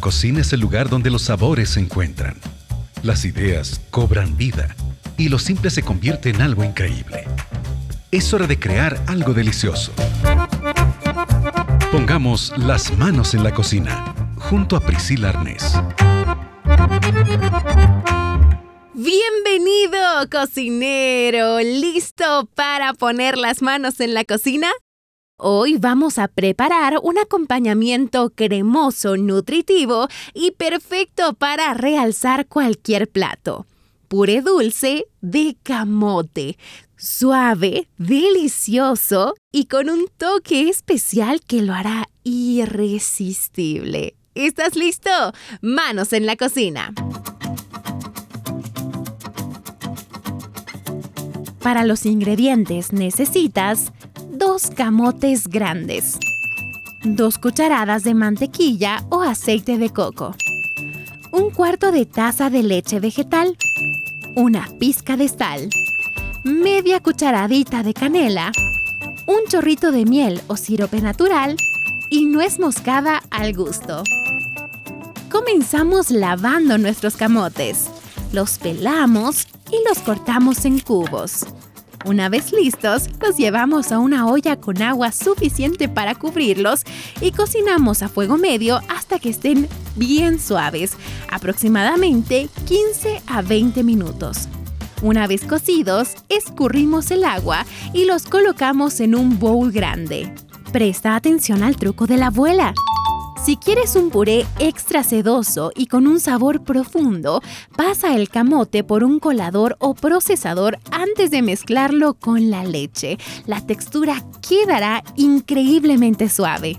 cocina es el lugar donde los sabores se encuentran. Las ideas cobran vida y lo simple se convierte en algo increíble. Es hora de crear algo delicioso. Pongamos las manos en la cocina, junto a Priscila Arnés. Bienvenido, cocinero. ¿Listo para poner las manos en la cocina? Hoy vamos a preparar un acompañamiento cremoso, nutritivo y perfecto para realzar cualquier plato. Puré dulce de camote. Suave, delicioso y con un toque especial que lo hará irresistible. ¿Estás listo? Manos en la cocina. Para los ingredientes necesitas 2 camotes grandes, 2 cucharadas de mantequilla o aceite de coco, 1/4 de taza de leche vegetal, una pizca de sal, media cucharadita de canela, un chorrito de miel o sirope natural y nuez moscada al gusto. Comenzamos lavando nuestros camotes. Los pelamos y los cortamos en cubos. Una vez listos, los llevamos a una olla con agua suficiente para cubrirlos y cocinamos a fuego medio hasta que estén bien suaves, aproximadamente 15 a 20 minutos. Una vez cocidos, escurrimos el agua y los colocamos en un bowl grande. Presta atención al truco de la abuela. Si quieres un puré extra sedoso y con un sabor profundo, pasa el camote por un colador o procesador antes de mezclarlo con la leche. La textura quedará increíblemente suave.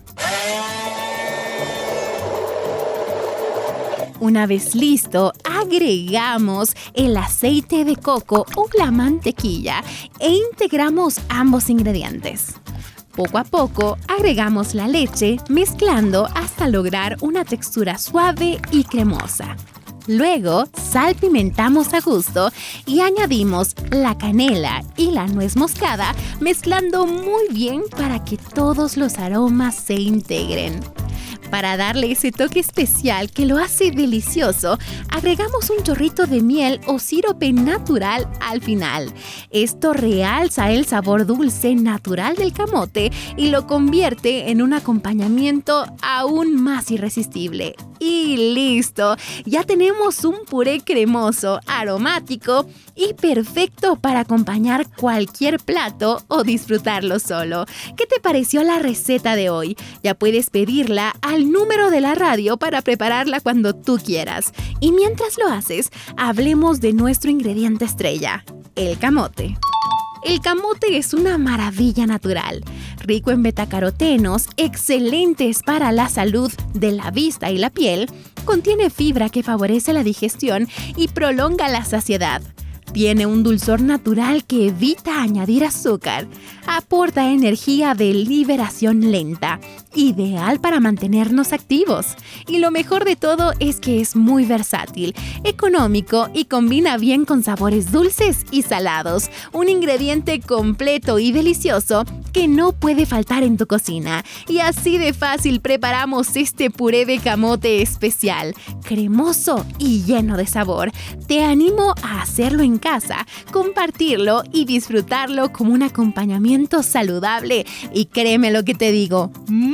Una vez listo, agregamos el aceite de coco o la mantequilla e integramos ambos ingredientes. Poco a poco, agregamos la leche, mezclando hasta lograr una textura suave y cremosa. Luego, salpimentamos a gusto y añadimos la canela y la nuez moscada, mezclando muy bien para que todos los aromas se integren. Para darle ese toque especial que lo hace delicioso, agregamos un chorrito de miel o sirope natural al final. Esto realza el sabor dulce natural del camote y lo convierte en un acompañamiento aún más irresistible. Y listo, ya tenemos un puré cremoso, aromático y perfecto para acompañar cualquier plato o disfrutarlo solo. ¿Qué te pareció la receta de hoy? Ya puedes pedirla al número de la radio para prepararla cuando tú quieras. Y mientras lo haces, hablemos de nuestro ingrediente estrella, el camote. El camote es una maravilla natural, rico en betacarotenos, excelentes para la salud de la vista y la piel, contiene fibra que favorece la digestión y prolonga la saciedad. Tiene un dulzor natural que evita añadir azúcar. Aporta energía de liberación lenta, ideal para mantenernos activos. Y lo mejor de todo es que es muy versátil, económico y combina bien con sabores dulces y salados. Un ingrediente completo y delicioso que no puede faltar en tu cocina. Y así de fácil preparamos este puré de camote especial, cremoso y lleno de sabor. Te animo a hacerlo en casa, compartirlo y disfrutarlo como un acompañamiento saludable. Y créeme lo que te digo,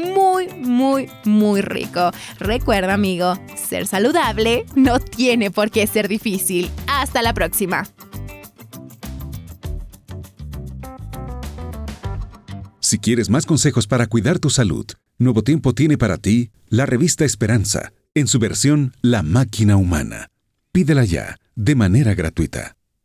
muy rico. Recuerda, amigo, ser saludable no tiene por qué ser difícil. Hasta la próxima. Si quieres más consejos para cuidar tu salud, Nuevo Tiempo tiene para ti la revista Esperanza, en su versión La Máquina Humana. Pídela ya, de manera gratuita.